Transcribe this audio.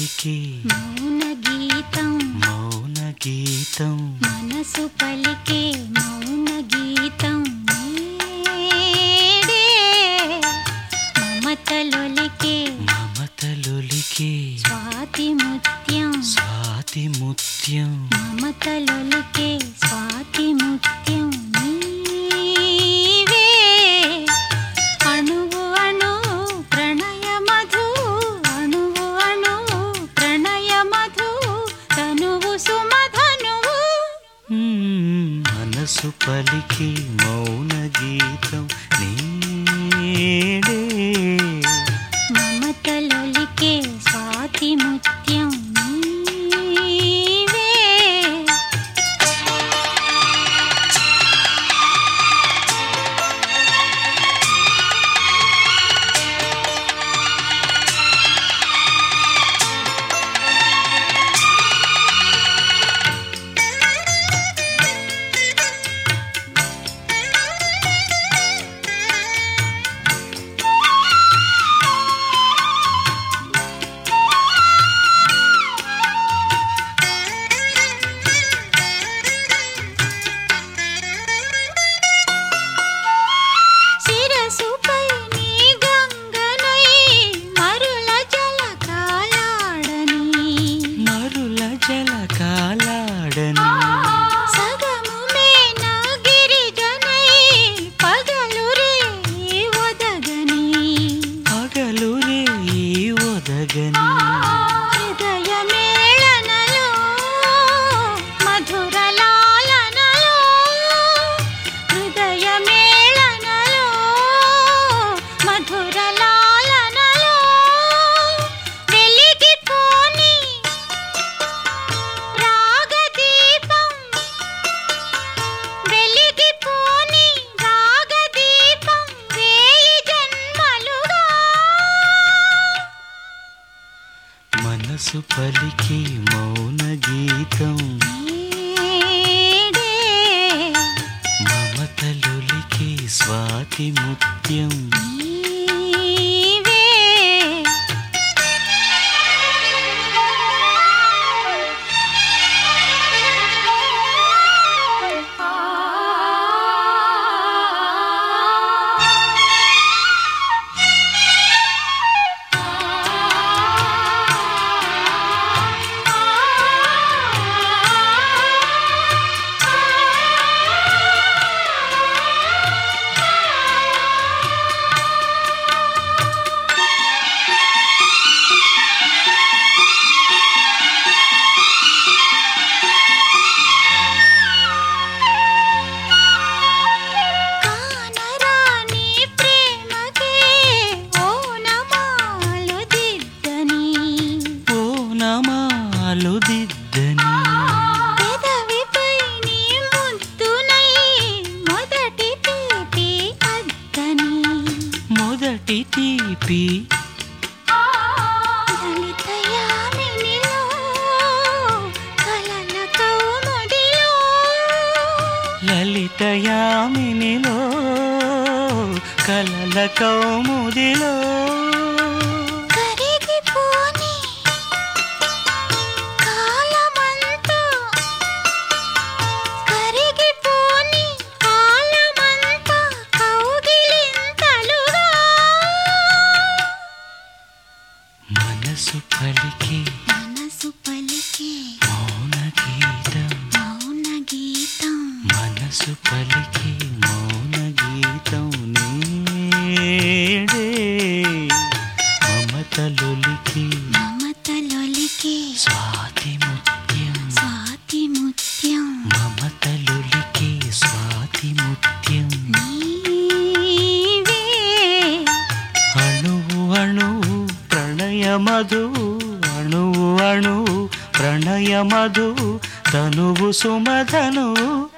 పలికే మౌన గీతం మౌన గీతం మనసు పలికే మౌన గీతం నేడే మమతలొలికే మమతలొలికే స్వాతి ముత్యం స్వాతి ముత్యం మమతలొలికే స్వాతి ముత్యం నీవే అణువు అణువు ప్రణయ మధు అణువు అణువు ప్రణయ మధు తనువు సుమధనువు మనసు పలికే మౌన గీతం నేడే మమతలొలికే స్వాతి ముత్యం నీవే శిరసుపై నీ గంగనై మరుల జలకాలాడని మరుల జలకాలాడని సగము మేన గిరిజనై పగలు రే ఒదగని పగలు రే ఒదగని హృదయ మేళనలో మధుర లాలనలో హృదయ మేళనలో మధుర లాలనలో వెలిగిపోని రాగదీపం వెలిగిపోని రాగదీపం వేయి జన్మలుగా మనసు పలికే మౌన గీతం నేడే మమతలొలికే స్వాతి ముత్యం నీవే కానరాని ప్రేమకే ఓనమాలు దిద్దని ఓనమాలు దిద్దని పెదవిపై నీ ముద్దునై మొదటి తీపి అద్దని మొదటి తీపి లలితయామినిలో కలల కౌముదిలో లలితయామినిలో కలల కౌముదిలో కరిగిపోని కాలమంతా కరిగిపోని కాలమంతా కౌగిలింతలుగా మనసు పలికే మనసు పలికే మౌన గీతం మౌన గీతం మనసు పలికే మౌన గీతం నేడే మమతలొలికే మమతలొలికే స్వాతి ముత్యం స్వాతి ముత్యం మమతలొలికే స్వాతి ముత్యం నీవే అణువు అణువు ప్రణయ మధు అణువు అణువు ప్రణయ మధు తనువు సుమధను